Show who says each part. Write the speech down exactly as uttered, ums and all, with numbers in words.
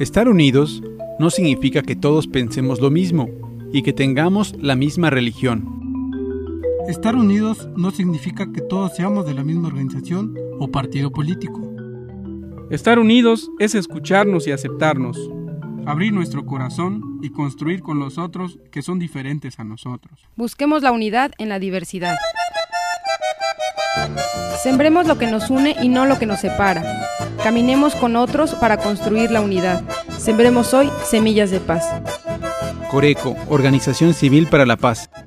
Speaker 1: Estar unidos no significa que todos pensemos lo mismo y que tengamos la misma religión.
Speaker 2: Estar unidos no significa que todos seamos de la misma organización o partido político.
Speaker 3: Estar unidos es escucharnos y aceptarnos.
Speaker 2: Abrir nuestro corazón y construir con los otros que son diferentes a nosotros.
Speaker 4: Busquemos la unidad en la diversidad. Sembremos lo que nos une y no lo que nos separa. Caminemos con otros para construir la unidad. Sembremos hoy semillas de paz.
Speaker 1: Coreco, Organización Civil para la Paz.